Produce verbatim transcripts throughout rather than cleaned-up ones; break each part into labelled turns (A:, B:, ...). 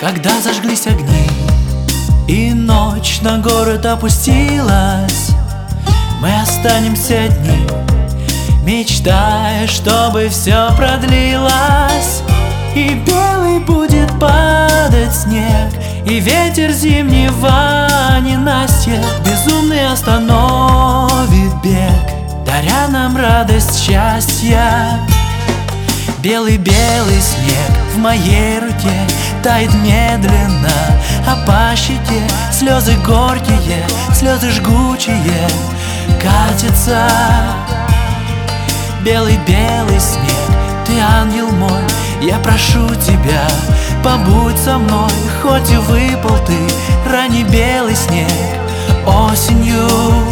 A: Когда зажглись огни и ночь на город опустилась, мы останемся одни, мечтая, чтобы все продлилось. И белый будет падать снег, и ветер зимнего ненастья безумный остановит бег, даря нам радость счастья. Белый-белый снег в моей руке тает медленно, а по щеке слезы горькие, слезы жгучие катятся. Белый-белый снег, ты ангел мой, я прошу тебя, побудь со мной, хоть и выпал ты ранний белый снег осенью.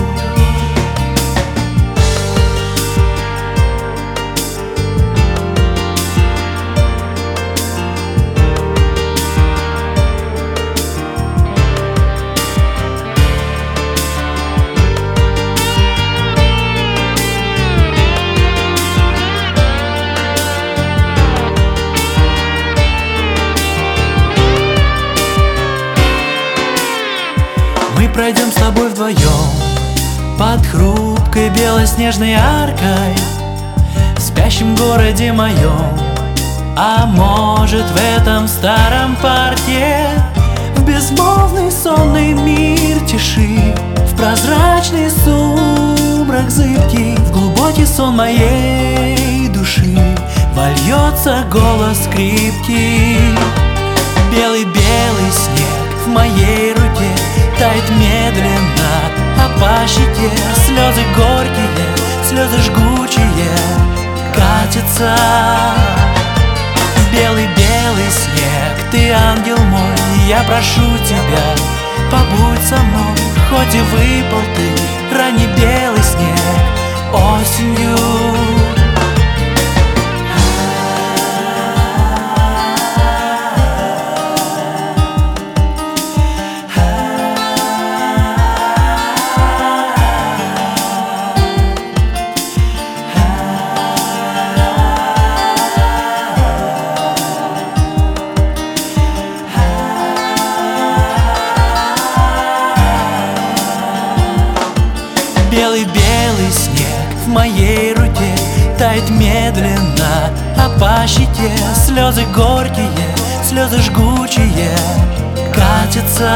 A: Мы пройдем с тобой вдвоем под хрупкой белоснежной аркой в спящем городе моем, а может в этом старом парке, в безмолвный сонный мир тиши, в прозрачный сумрак зыбкий, в глубокий сон моей души вольется голос скрипки. Белый-белый снег в моей руке тает медленно, а по щеке слезы горькие, слезы жгучие катятся. Белый-белый снег, ты ангел мой, я прошу тебя, побудь со мной, хоть и выпал ты ранний белый снег осенью. Белый-белый снег в моей руке тает медленно, а по щеке слезы горькие, слезы жгучие катятся.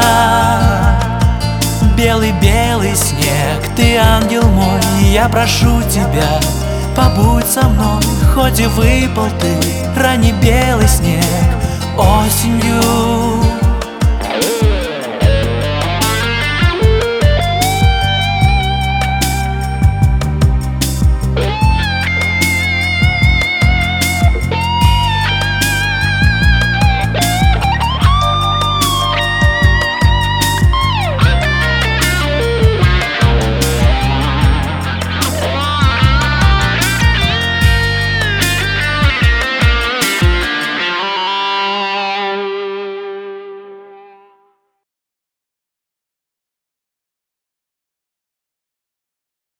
A: Белый-белый снег, ты ангел мой, я прошу тебя, побудь со мной, хоть и выпал ты ранний белый снег осенью.